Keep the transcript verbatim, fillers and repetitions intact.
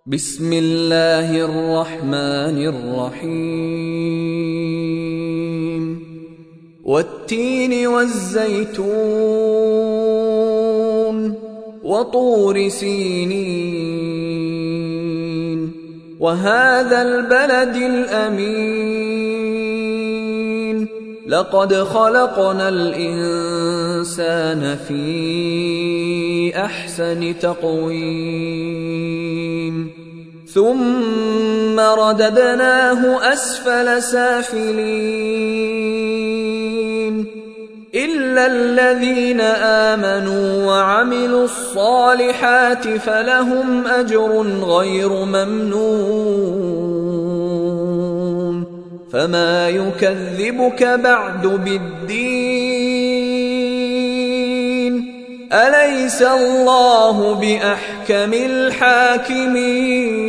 بسم الله الرحمن الرحيم والتين والزيتون وطور سينين وهذا البلد الأمين لقد خلقنا الإنسان في أحسن تقويم ثم رددناه أسفل سافلين إلا الذين آمنوا وعملوا الصالحات فلهم أجر غير ممنون فما يكذبك بعد بالدين أليس الله بأحكم الحاكمين